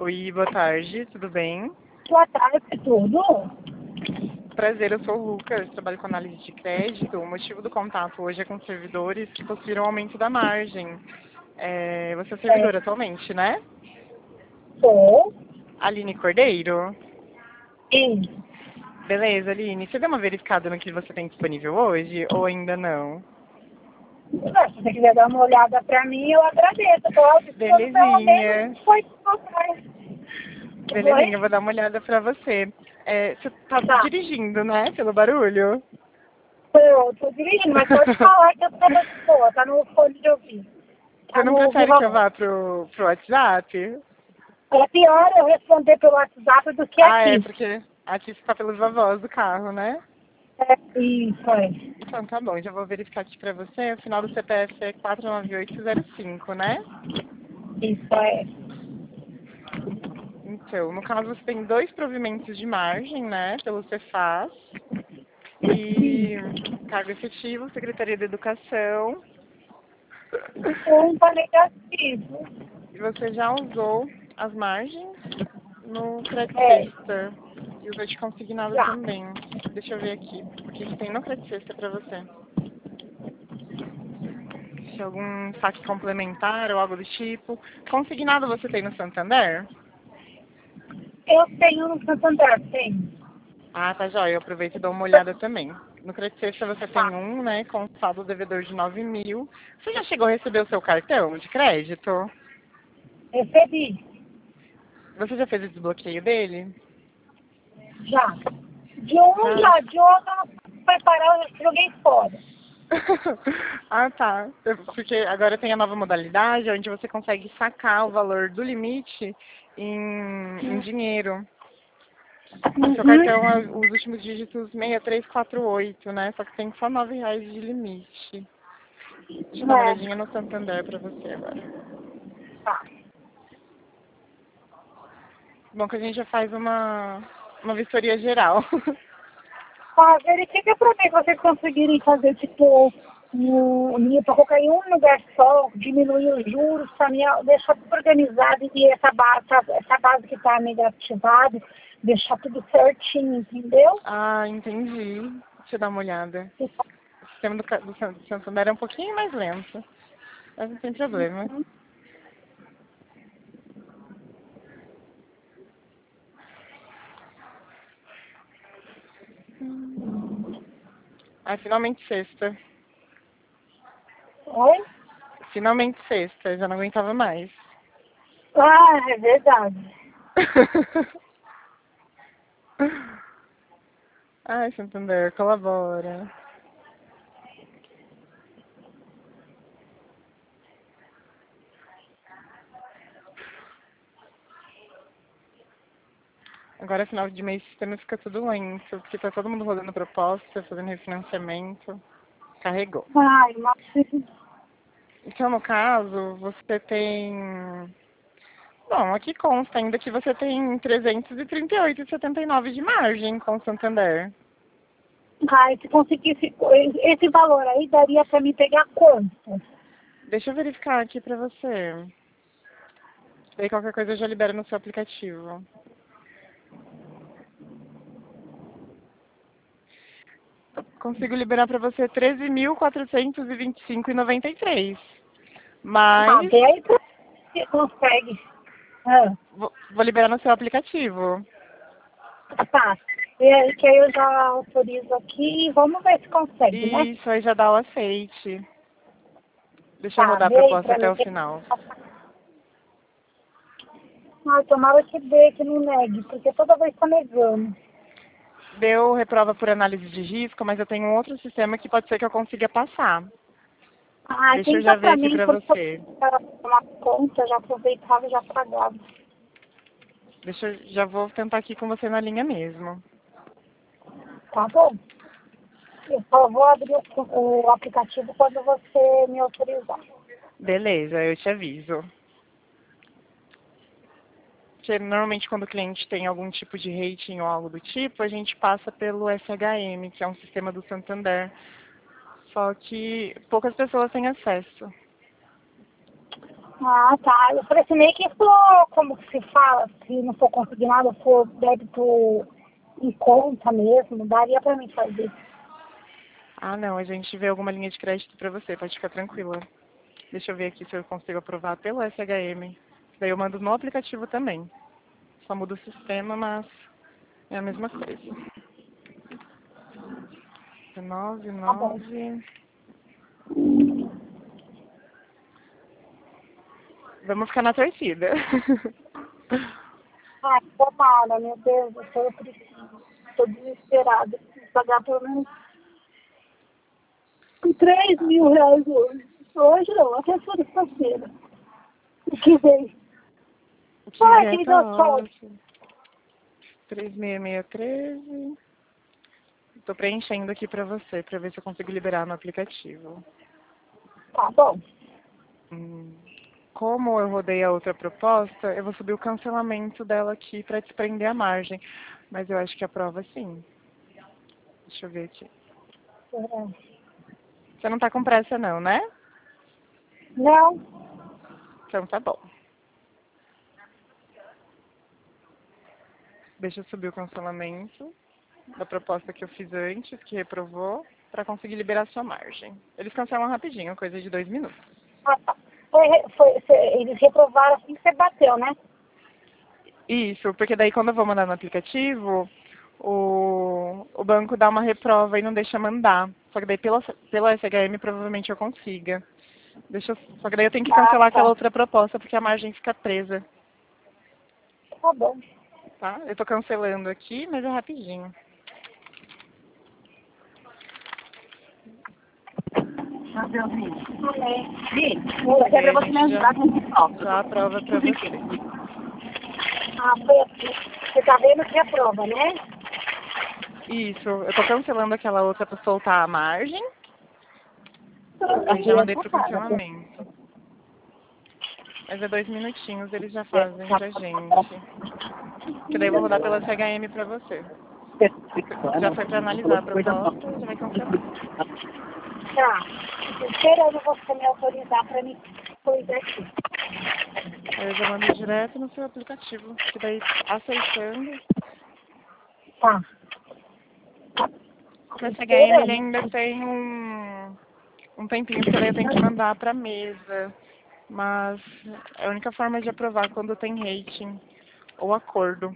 Oi, boa tarde, tudo bem? Boa tarde, tudo? Prazer, eu sou o Lucas, trabalho com análise de crédito. O motivo do contato hoje é com servidores que possuíram aumento da margem. Você é É, servidora atualmente, né? sou. Aline Cordeiro? E, Beleza, Aline. Você deu uma verificada no que você tem disponível hoje ou ainda não? se você quiser dar uma olhada pra mim, eu agradeço. Pode, pelo Belezinha. menos foi atrás. Belezinha, eu Oi? vou dar uma olhada pra você. Você tá Tá. dirigindo, né? Pelo barulho? Tô dirigindo, mas pode falar que eu tô boa, tá no fone de ouvir. Você Tá não no prefere Viva que eu Voz. vá pro WhatsApp? É pior eu responder pelo WhatsApp do que Ah, é, aqui. porque aqui você tá pelos avós do carro, né? É, isso, é. Então tá bom, já vou verificar aqui pra você. O final do CPF é 49805, né? Isso, é. Então, no caso você tem dois provimentos de margem, né? Pelo Cefaz. E cargo efetivo, Secretaria da Educação. Um tá negativo. E você já usou as margens no Credit É, Sexta. E usou de consignado já. também. Deixa eu ver aqui. O que que tem no Credit Sexta pra você? Se algum saque complementar ou algo do tipo. Consignado você tem no Santander? Eu tenho no Santander, tenho. Ah, tá jóia. Eu aproveito e dou uma olhada também. No Credit Sexta você tem Tá. um, né, com saldo devedor de 9.000. Você já chegou a receber o seu cartão de crédito? Recebi. Você já fez o desbloqueio dele? Já. De um Já? já, de outro foi parar, eu joguei fora. Ah, tá. Porque agora tem a nova modalidade onde você consegue sacar o valor do limite em dinheiro. O seu cartão é Uhum. os últimos dígitos 6348, né? Só que tem só R$ 9 de limite. Deixa eu dar uma olhadinha É, no Santander pra você agora. tá. Bom que a gente já faz uma vistoria geral. Tá, verifica pra mim se vocês conseguirem fazer, tipo, pra colocar em um lugar só, diminuir os juros, pra mim, deixar tudo organizado e essa base que tá negativada, deixar tudo certinho, entendeu? Ah, entendi. Deixa eu dar uma olhada. O sistema do Santander é um pouquinho mais lento, mas não tem problema. Ah, finalmente sexta. Oi? Finalmente sexta, já não aguentava mais. Ah, é verdade. Ai, Santander, colabora. Agora, final de mês, o sistema fica tudo lento, porque tá todo mundo rodando proposta, fazendo refinanciamento. Carregou. Ai, mas Então, no caso, você tem... Bom, aqui consta ainda que você tem 338,79 de margem com o Santander. ai, se conseguisse esse valor aí, daria pra mim pegar quanto? Deixa eu verificar aqui pra você. Daí qualquer coisa eu já libero no seu aplicativo. Consigo liberar pra você 13.425,93. Ah, Mas vê aí pra você consegue. Ah, vou liberar no seu aplicativo. tá. E aí que aí eu já autorizo aqui e vamos ver se consegue, né? Isso, aí já dá o aceite. Deixa eu Tá, rodar a vê aí proposta pra até mim. o final. Ai, tomara que dê, que não negue, porque toda vez tá negando. Deu reprova por análise de risco, mas eu tenho um outro sistema que pode ser que eu consiga passar. Ai, Deixa eu já tenta ver pra aqui mim, pra porque eu você. era uma conta, já aproveitava e já pagava. Já vou tentar aqui com você na linha mesmo. Tá bom? Eu só vou abrir o aplicativo quando você me autorizar. Beleza, eu te aviso. Porque normalmente quando o cliente tem algum tipo de rating ou algo do tipo, a gente passa pelo SHM, que é um sistema do Santander. Só que poucas pessoas têm acesso. Ah, tá. Eu falei assim, meio que como que se fala, se não for consignado, for débito em conta mesmo, daria pra mim fazer. Ah, não, a gente vê alguma linha de crédito pra você, pode ficar tranquila. Deixa eu ver aqui se eu consigo aprovar pelo SHM. Daí eu mando no aplicativo também. Só muda o sistema, mas é a mesma coisa. 19, Tá bom. 9. Vamos ficar na torcida. Ai, tomara, meu Deus do céu, eu preciso. Tô desesperada. Preciso pagar pelo menos R$ 3.000 hoje. Hoje não, até segunda-feira. O que vem? O que Ai, vier que me tá deu sorte. ótimo. 36613. Tô preenchendo aqui pra você, pra ver se eu consigo liberar no aplicativo. Tá bom. Como eu rodei a outra proposta, eu vou subir o cancelamento dela aqui pra desprender a margem. Mas eu acho que aprova sim. Deixa eu ver aqui. Você não tá com pressa não, né? Não, Então tá bom. Deixa eu subir o cancelamento da proposta que eu fiz antes, que reprovou, pra conseguir liberar sua margem. Eles cancelam rapidinho, coisa de 2 minutos. ah, tá. Eles reprovaram assim que você bateu, né? Isso, porque daí quando eu vou mandar no aplicativo, o banco dá uma reprova e não deixa mandar. Só que daí pelo SHM provavelmente eu consiga. Só que daí eu tenho que Ah, cancelar aquela tá. outra proposta porque a margem fica presa, Tá bom. tá? Eu tô cancelando aqui, mas é rapidinho. Vou Daí pra a você me gente ajudar com esse já aprova pra você. Ah, foi aqui. Você tá vendo que é a prova, né? Isso, eu tô cancelando aquela outra pra soltar a margem, aí Aqui já é mandei sua pro casa. cancelamento. Mas é 2 minutinhos, eles já fazem pra gente. Que daí eu vou rodar pela SHM pra você. Já foi pra analisar a proposta, já vai cancelar. Tá. Tô esperando você me autorizar pra me coisa aqui. Aí eu já mando direto no seu aplicativo, que daí aceitando. Tá. O Tô SHM ele esperando. ainda tem um tempinho, porque daí eu tenho que mandar pra mesa. Mas é a única forma de aprovar quando tem rating ou acordo.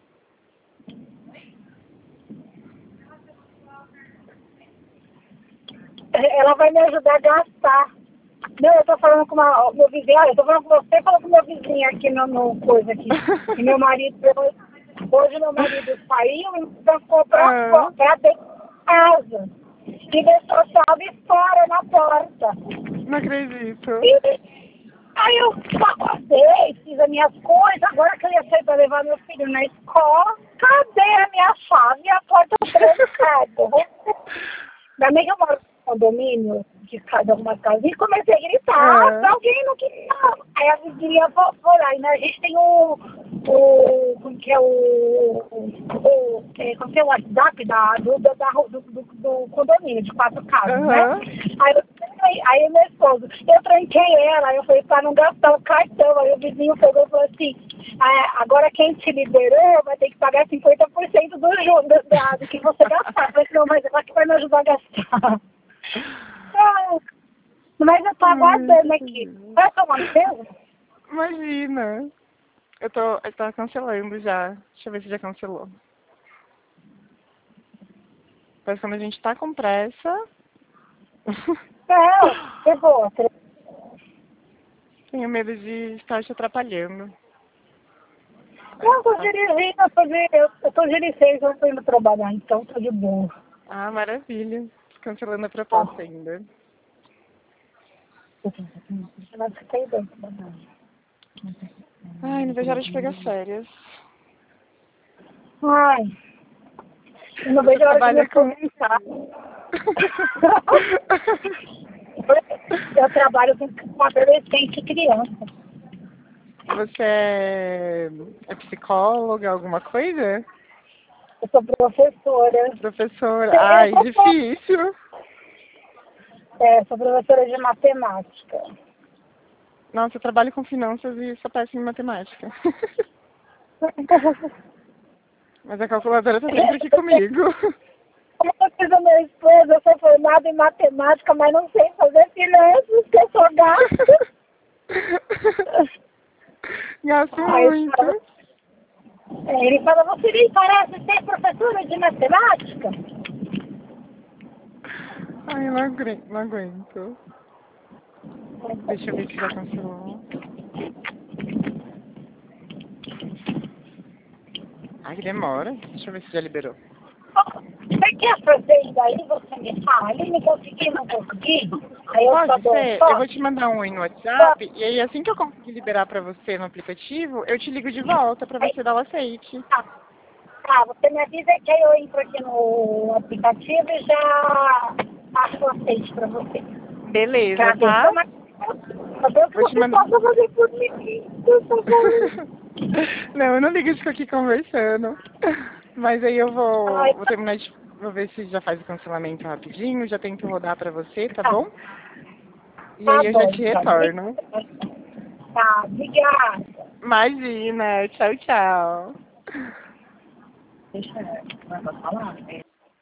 Ela vai me ajudar a gastar. Não, eu tô falando com meu vizinho. Olha, eu tô falando com você, falando com meu vizinho aqui no coisa aqui. E meu marido, hoje meu marido saiu e vai comprar Ah, pra dentro de casa. E deixou a chave fora na porta. não acredito. E aí eu acordei, fiz as minhas coisas. Agora que eu ia sair pra levar meu filho na escola, cadê a minha chave e a porta trancada? Ainda bem que eu moro no condomínio de algumas casas e comecei a gritar, Ah, pra alguém não queria. Aí a vizinha foi lá, e a gente tem como que é como que é o WhatsApp do condomínio, de 4 casas, né? aham. Aí meu esposo, eu tranquei ela, eu falei, pra não gastar o cartão, aí o vizinho pegou e falou assim, agora quem te liberou vai ter que pagar 50% dos juros do que você gastar. Eu falei, não, mas ela que vai me ajudar a gastar. Ah, mas eu tô Ai, aguardando aqui. Vai tomar no seu? imagina. Eu tô cancelando já. Deixa eu ver se já cancelou. Mas quando a gente tá com pressa. Não, é boa. Tenho medo de estar te atrapalhando. Não, tô dirigindo, eu tô dirigindo, eu tô indo trabalhar, então tô de boa. Ah, maravilha. Cancelando a Tá. proposta ainda. Vai ficar aí dentro. Ai, não vejo a hora de pegar férias. Ai, eu não Você vejo a hora de me trabalha com. aposentar. Eu trabalho com adolescente e criança. Você é psicóloga, alguma coisa? Eu sou professora. Professora? Ai, difícil. Sou professora de matemática. Nossa, eu trabalho com finanças e sou péssima em matemática. Mas a calculadora tá sempre aqui comigo. Como eu fiz o meu esposo, eu sou formada em matemática, mas não sei fazer finanças, que eu sou gasto. Gasto Aí muito. ele fala, você nem parece ser professora de matemática. Ai, não aguento, não aguento. Deixa eu ver se já cancelou. Ai, que demora. Deixa eu ver se já liberou. Você quer fazer isso aí? Você me fala, ali não consegui, não consegui. Aí eu só Pode dou um ser? Eu vou toque. te mandar um oi no WhatsApp e aí assim que eu conseguir liberar pra você no aplicativo, eu te ligo de volta pra você dar o aceite. Tá, você me avisa que aí eu entro aqui no aplicativo e já faço o aceite pra você. Beleza, Pra ver tá? como é que Vou te você mandar. possa fazer por mim. Por favor. Não, eu não ligo de ficar aqui conversando. Mas aí eu Ai, vou terminar de. Vou ver se já faz o cancelamento rapidinho, já tento rodar pra você, tá tá, bom? E tá aí eu já bom, te então. retorno. Tá, obrigada. Imagina, tchau, tchau. Deixa eu falar.